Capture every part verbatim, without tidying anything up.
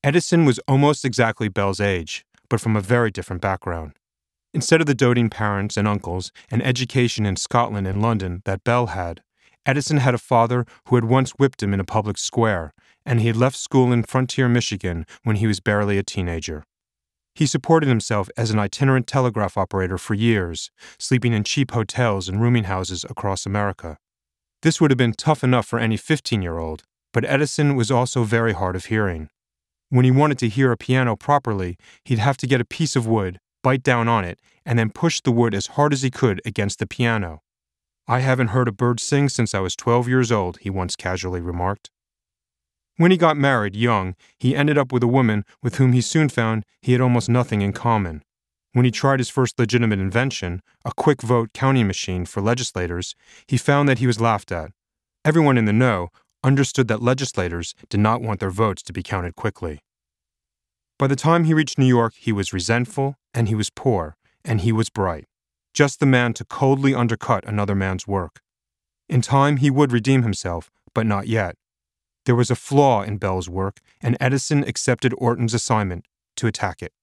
Edison was almost exactly Bell's age, but from a very different background. Instead of the doting parents and uncles and education in Scotland and London that Bell had, Edison had a father who had once whipped him in a public square, and he had left school in Frontier, Michigan when he was barely a teenager. He supported himself as an itinerant telegraph operator for years, sleeping in cheap hotels and rooming houses across America. This would have been tough enough for any fifteen-year-old, but Edison was also very hard of hearing. When he wanted to hear a piano properly, he'd have to get a piece of wood, bite down on it, and then push the wood as hard as he could against the piano. "I haven't heard a bird sing since I was twelve years old," he once casually remarked. When he got married young, he ended up with a woman with whom he soon found he had almost nothing in common. When he tried his first legitimate invention, a quick vote counting machine for legislators, he found that he was laughed at. Everyone in the know understood that legislators did not want their votes to be counted quickly. By the time he reached New York, he was resentful, and he was poor, and he was bright. Just the man to coldly undercut another man's work. In time, he would redeem himself, but not yet. There was a flaw in Bell's work, and Edison accepted Orton's assignment to attack it.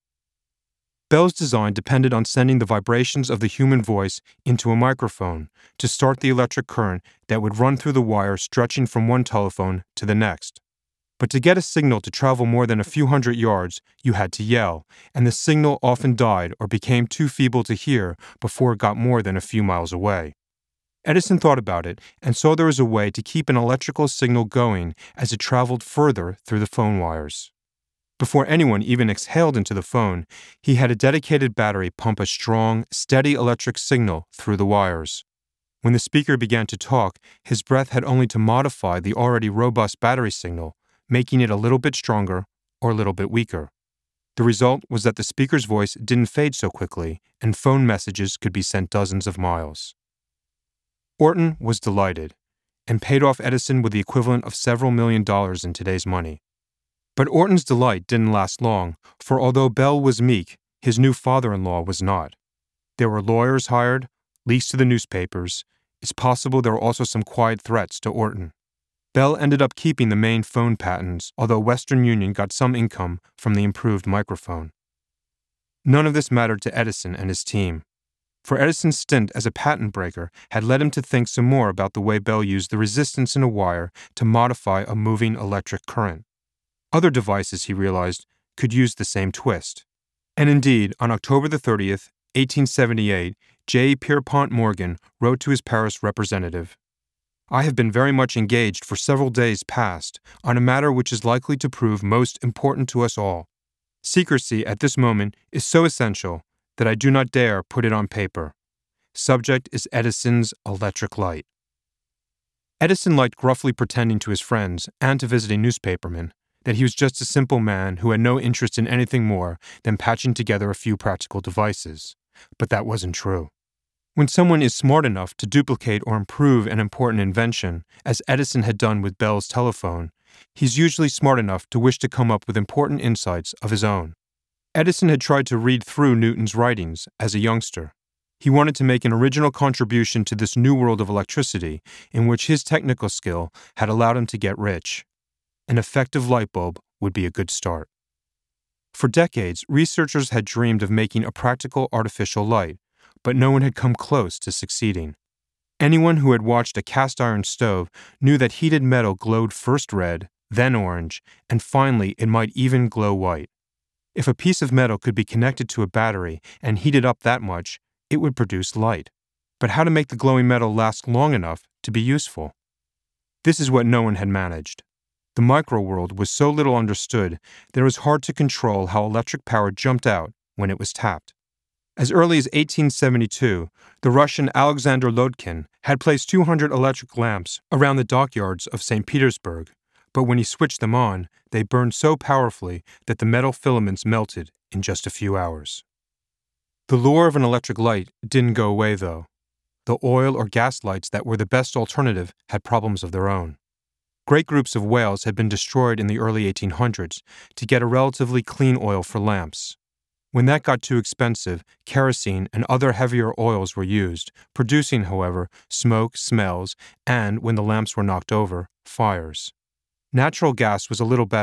Bell's design depended on sending the vibrations of the human voice into a microphone to start the electric current that would run through the wire stretching from one telephone to the next. But to get a signal to travel more than a few hundred yards, you had to yell, and the signal often died or became too feeble to hear before it got more than a few miles away. Edison thought about it and saw there was a way to keep an electrical signal going as it traveled further through the phone wires. Before anyone even exhaled into the phone, he had a dedicated battery pump a strong, steady electric signal through the wires. When the speaker began to talk, his breath had only to modify the already robust battery signal, making it a little bit stronger or a little bit weaker. The result was that the speaker's voice didn't fade so quickly, and phone messages could be sent dozens of miles. Orton was delighted, and paid off Edison with the equivalent of several million dollars in today's money. But Orton's delight didn't last long, for although Bell was meek, his new father-in-law was not. There were lawyers hired, leaks to the newspapers. It's possible there were also some quiet threats to Orton. Bell ended up keeping the main phone patents, although Western Union got some income from the improved microphone. None of this mattered to Edison and his team, for Edison's stint as a patent breaker had led him to think some more about the way Bell used the resistance in a wire to modify a moving electric current. Other devices, he realized, could use the same twist. And indeed, on October the thirtieth, eighteen seventy-eight, J. Pierpont Morgan wrote to his Paris representative, "I have been very much engaged for several days past on a matter which is likely to prove most important to us all. Secrecy at this moment is so essential that I do not dare put it on paper. Subject is Edison's electric light." Edison liked gruffly pretending to his friends and to visiting newspapermen that he was just a simple man who had no interest in anything more than patching together a few practical devices. But that wasn't true. When someone is smart enough to duplicate or improve an important invention, as Edison had done with Bell's telephone, he's usually smart enough to wish to come up with important insights of his own. Edison had tried to read through Newton's writings as a youngster. He wanted to make an original contribution to this new world of electricity in which his technical skill had allowed him to get rich. An effective light bulb would be a good start. For decades, researchers had dreamed of making a practical artificial light, but no one had come close to succeeding. Anyone who had watched a cast-iron stove knew that heated metal glowed first red, then orange, and finally it might even glow white. If a piece of metal could be connected to a battery and heated up that much, it would produce light. But how to make the glowing metal last long enough to be useful? This is what no one had managed. The micro-world was so little understood that it was hard to control how electric power jumped out when it was tapped. As early as eighteen seventy-two, the Russian Alexander Lodkin had placed two hundred electric lamps around the dockyards of Saint Petersburg, but when he switched them on, they burned so powerfully that the metal filaments melted in just a few hours. The lure of an electric light didn't go away, though. The oil or gas lights that were the best alternative had problems of their own. Great groups of whales had been destroyed in the early eighteen hundreds to get a relatively clean oil for lamps. When that got too expensive, kerosene and other heavier oils were used, producing, however, smoke, smells, and, when the lamps were knocked over, fires. Natural gas was a little better,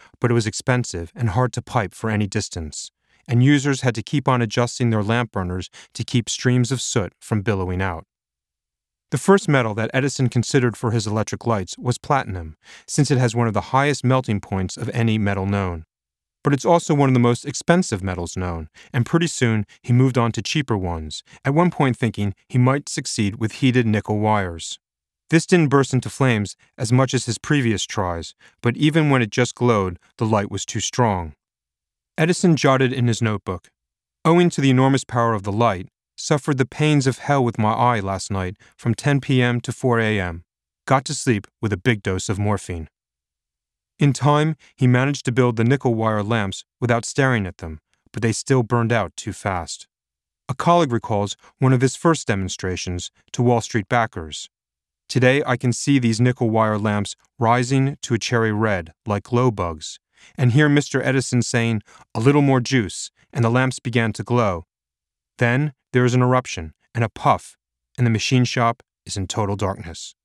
but it was expensive and hard to pipe for any distance, and users had to keep on adjusting their lamp burners to keep streams of soot from billowing out. The first metal that Edison considered for his electric lights was platinum, since it has one of the highest melting points of any metal known. But it's also one of the most expensive metals known, and pretty soon he moved on to cheaper ones, at one point thinking he might succeed with heated nickel wires. This didn't burst into flames as much as his previous tries, but even when it just glowed, the light was too strong. Edison jotted in his notebook, "Owing to the enormous power of the light, suffered the pains of hell with my eye last night from ten p.m. to four a.m. Got to sleep with a big dose of morphine." In time, he managed to build the nickel wire lamps without staring at them, but they still burned out too fast. A colleague recalls one of his first demonstrations to Wall Street backers. "Today I can see these nickel wire lamps rising to a cherry red like glow bugs, and hear Mister Edison saying, 'A little more juice,' and the lamps began to glow. Then there is an eruption and a puff, and the machine shop is in total darkness."